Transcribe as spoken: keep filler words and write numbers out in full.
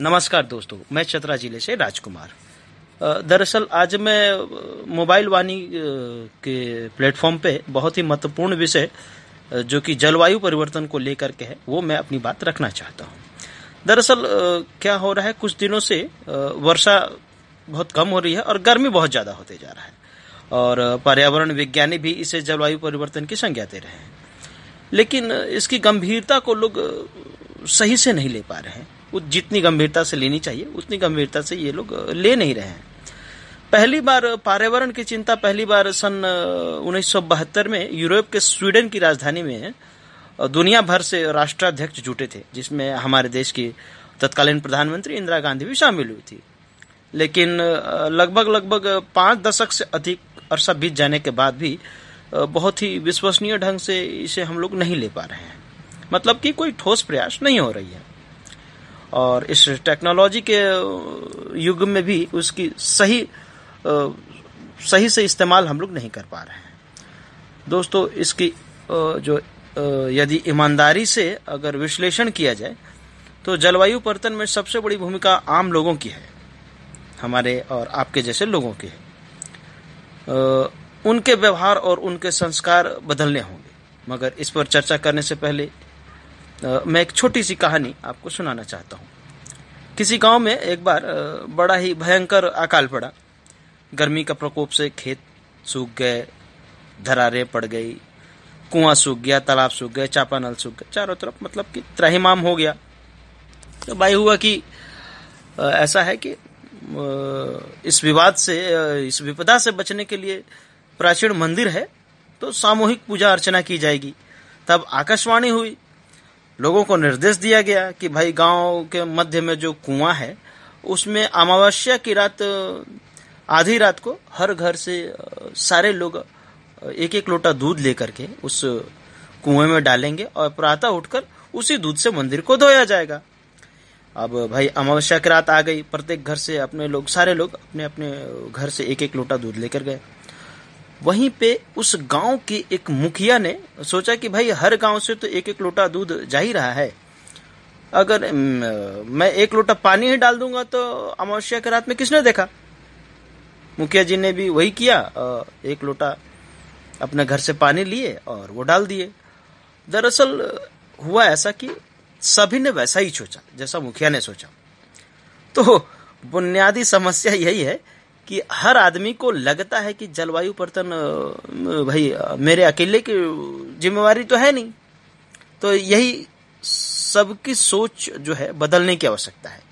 नमस्कार दोस्तों, मैं चतरा जिले से राजकुमार। दरअसल आज मैं मोबाइल वाणी के प्लेटफॉर्म पे बहुत ही महत्वपूर्ण विषय जो कि जलवायु परिवर्तन को लेकर के है, वो मैं अपनी बात रखना चाहता हूँ। दरअसल क्या हो रहा है, कुछ दिनों से वर्षा बहुत कम हो रही है और गर्मी बहुत ज़्यादा होते जा रहा है, और पर्यावरण विज्ञानी भी इसे जलवायु परिवर्तन की संज्ञा दे रहे हैं, लेकिन इसकी गंभीरता को लोग सही से नहीं ले पा रहे हैं। जितनी गंभीरता से लेनी चाहिए उतनी गंभीरता से ये लोग ले नहीं रहे हैं। पहली बार पर्यावरण की चिंता पहली बार सन उन्नीस सौ बहत्तर में यूरोप के स्वीडन की राजधानी में दुनिया भर से राष्ट्राध्यक्ष जुटे थे, जिसमें हमारे देश की तत्कालीन प्रधानमंत्री इंदिरा गांधी भी शामिल हुई थी। लेकिन लगभग लगभग पांच दशक से अधिक अरसा बीत जाने के बाद भी बहुत ही विश्वसनीय ढंग से इसे हम लोग नहीं ले पा रहे हैं। मतलब कि कोई ठोस प्रयास नहीं हो रही है, और इस टेक्नोलॉजी के युग में भी उसकी सही सही से इस्तेमाल हम लोग नहीं कर पा रहे हैं। दोस्तों, इसकी जो यदि ईमानदारी से अगर विश्लेषण किया जाए तो जलवायु परिवर्तन में सबसे बड़ी भूमिका आम लोगों की है, हमारे और आपके जैसे लोगों की है। उनके व्यवहार और उनके संस्कार बदलने होंगे। मगर इस पर चर्चा करने से पहले मैं एक छोटी सी कहानी आपको सुनाना चाहता हूँ। किसी गांव में एक बार बड़ा ही भयंकर अकाल पड़ा। गर्मी का प्रकोप से खेत सूख गए, दरारें पड़ गई, कुआं सूख गया, तालाब सूख गए, चापानल सूख गए, चारों तरफ मतलब कि त्राहिमाम हो गया। तो भाई हुआ कि ऐसा है कि इस विवाद से, इस विपदा से बचने के लिए प्राचीन मंदिर है, तो सामूहिक पूजा अर्चना की जाएगी। तब आकाशवाणी हुई, लोगों को निर्देश दिया गया कि भाई गांव के मध्य में जो कुआं है उसमें अमावस्या की रात, आधी रात को हर घर से सारे लोग एक एक लोटा दूध लेकर के उस कुएं में डालेंगे और प्रातः उठकर उसी दूध से मंदिर को धोया जाएगा। अब भाई अमावस्या की रात आ गई, प्रत्येक घर से अपने लोग सारे लोग अपने अपने घर से एक एक लोटा दूध लेकर गए। वहीं पे उस गांव के एक मुखिया ने सोचा कि भाई हर गांव से तो एक एक लोटा दूध जा ही रहा है, अगर मैं एक लोटा पानी ही डाल दूंगा तो अमावस्या की रात में किसने देखा। मुखिया जी ने भी वही किया, एक लोटा अपने घर से पानी लिए और वो डाल दिए। दरअसल हुआ ऐसा कि सभी ने वैसा ही सोचा जैसा मुखिया ने सोचा। तो बुनियादी समस्या यही है कि हर आदमी को लगता है कि जलवायु परिवर्तन भाई मेरे अकेले की जिम्मेवारी तो है नहीं। तो यही सबकी सोच जो है बदलने की आवश्यकता है।